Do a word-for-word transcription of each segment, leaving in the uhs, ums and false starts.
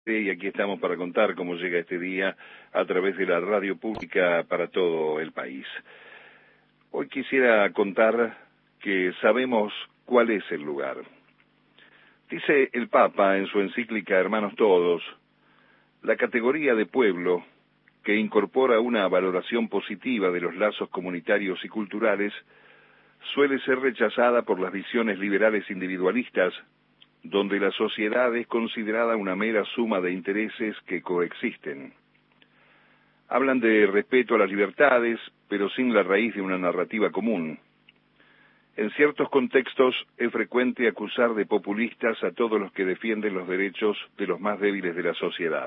Y aquí estamos para contar cómo llega este día a través de la radio pública para todo el país. Hoy quisiera contar que sabemos cuál es el lugar. Dice el Papa en su encíclica Hermanos Todos, la categoría de pueblo, que incorpora una valoración positiva de los lazos comunitarios y culturales, suele ser rechazada por las visiones liberales individualistas, donde la sociedad es considerada una mera suma de intereses que coexisten. Hablan de respeto a las libertades, pero sin la raíz de una narrativa común. En ciertos contextos es frecuente acusar de populistas a todos los que defienden los derechos de los más débiles de la sociedad.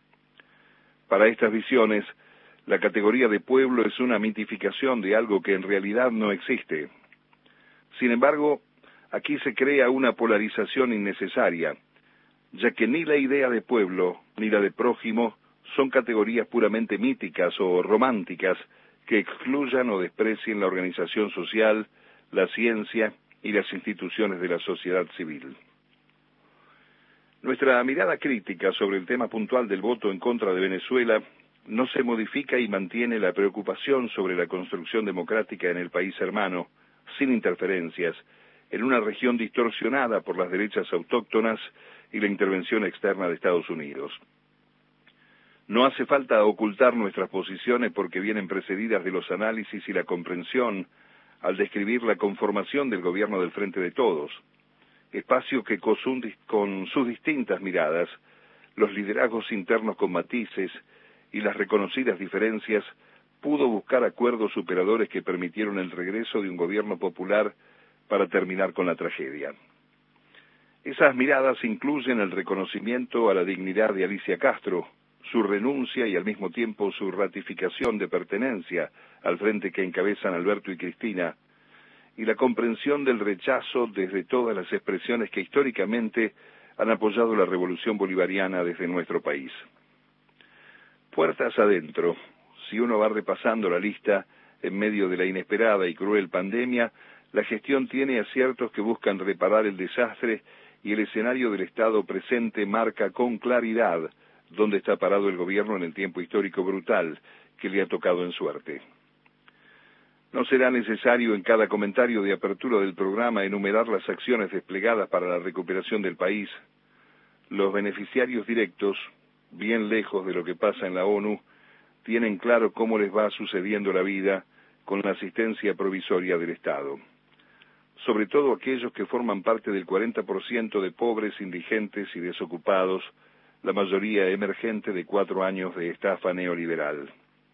Para estas visiones, la categoría de pueblo es una mitificación de algo que en realidad no existe. Sin embargo, aquí se crea una polarización innecesaria, ya que ni la idea de pueblo ni la de prójimo son categorías puramente míticas o románticas que excluyan o desprecien la organización social, la ciencia y las instituciones de la sociedad civil. Nuestra mirada crítica sobre el tema puntual del voto en contra de Venezuela no se modifica y mantiene la preocupación sobre la construcción democrática en el país hermano, sin interferencias, en una región distorsionada por las derechas autóctonas y la intervención externa de Estados Unidos. No hace falta ocultar nuestras posiciones porque vienen precedidas de los análisis y la comprensión al describir la conformación del gobierno del Frente de Todos, espacio que con sus distintas miradas, los liderazgos internos con matices y las reconocidas diferencias, pudo buscar acuerdos superadores que permitieron el regreso de un gobierno popular para terminar con la tragedia. Esas miradas incluyen el reconocimiento a la dignidad de Alicia Castro, su renuncia y al mismo tiempo su ratificación de pertenencia al frente que encabezan Alberto y Cristina, y la comprensión del rechazo desde todas las expresiones que históricamente han apoyado la revolución bolivariana desde nuestro país. Puertas adentro, si uno va repasando la lista en medio de la inesperada y cruel pandemia, la gestión tiene aciertos que buscan reparar el desastre y el escenario del Estado presente marca con claridad dónde está parado el gobierno en el tiempo histórico brutal que le ha tocado en suerte. No será necesario en cada comentario de apertura del programa enumerar las acciones desplegadas para la recuperación del país. Los beneficiarios directos, bien lejos de lo que pasa en la ONU, tienen claro cómo les va sucediendo la vida con la asistencia provisoria del Estado. Sobre todo aquellos que forman parte del cuarenta por ciento de pobres, indigentes y desocupados, la mayoría emergente de cuatro años de estafa neoliberal.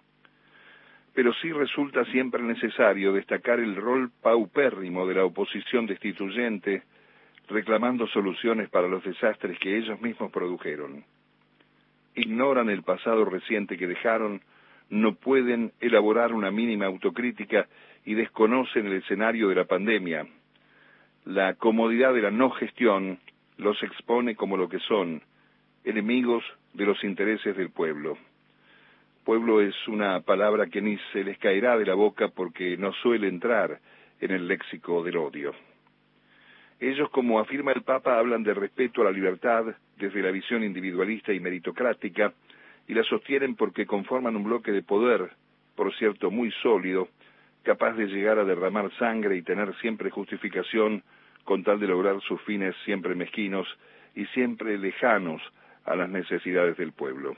Pero sí resulta siempre necesario destacar el rol paupérrimo de la oposición destituyente, reclamando soluciones para los desastres que ellos mismos produjeron. Ignoran el pasado reciente que dejaron, no pueden elaborar una mínima autocrítica y desconocen el escenario de la pandemia. La comodidad de la no gestión los expone como lo que son, enemigos de los intereses del pueblo. Pueblo es una palabra que ni se les caerá de la boca porque no suele entrar en el léxico del odio. Ellos, como afirma el Papa, hablan de respeto a la libertad desde la visión individualista y meritocrática y la sostienen porque conforman un bloque de poder, por cierto muy sólido, capaz de llegar a derramar sangre y tener siempre justificación con tal de lograr sus fines siempre mezquinos y siempre lejanos a las necesidades del pueblo.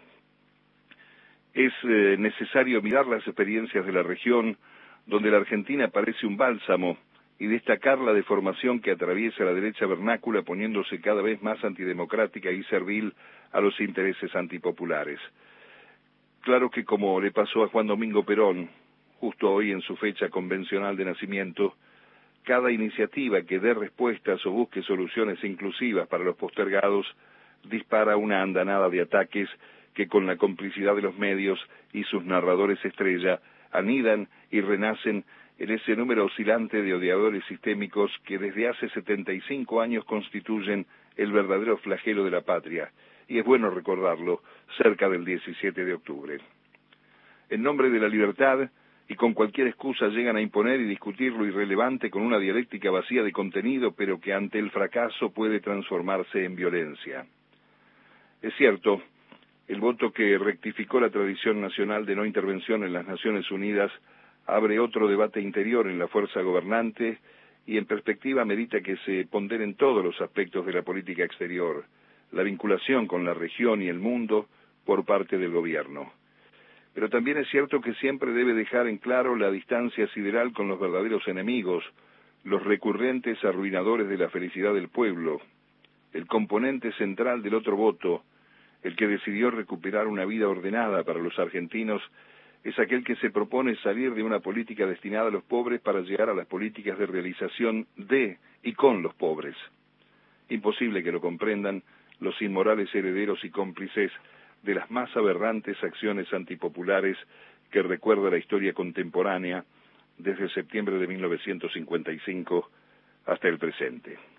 Es eh, necesario mirar las experiencias de la región, donde la Argentina parece un bálsamo, y destacar la deformación que atraviesa la derecha vernácula poniéndose cada vez más antidemocrática y servil a los intereses antipopulares. Claro que como le pasó a Juan Domingo Perón, justo hoy en su fecha convencional de nacimiento, cada iniciativa que dé respuestas o busque soluciones inclusivas para los postergados dispara una andanada de ataques que con la complicidad de los medios y sus narradores estrella anidan y renacen en ese número oscilante de odiadores sistémicos que desde hace setenta y cinco años constituyen el verdadero flagelo de la patria, y es bueno recordarlo, cerca del diecisiete de octubre. En nombre de la libertad, y con cualquier excusa llegan a imponer y discutir lo irrelevante con una dialéctica vacía de contenido, pero que ante el fracaso puede transformarse en violencia. Es cierto, el voto que rectificó la tradición nacional de no intervención en las Naciones Unidas abre otro debate interior en la fuerza gobernante y en perspectiva merita que se ponderen todos los aspectos de la política exterior, la vinculación con la región y el mundo por parte del gobierno. Pero también es cierto que siempre debe dejar en claro la distancia sideral con los verdaderos enemigos, los recurrentes arruinadores de la felicidad del pueblo, el componente central del otro voto, el que decidió recuperar una vida ordenada para los argentinos, es aquel que se propone salir de una política destinada a los pobres para llegar a las políticas de realización de y con los pobres. Imposible que lo comprendan los inmorales herederos y cómplices de las más aberrantes acciones antipopulares que recuerda la historia contemporánea desde septiembre de mil novecientos cincuenta y cinco hasta el presente.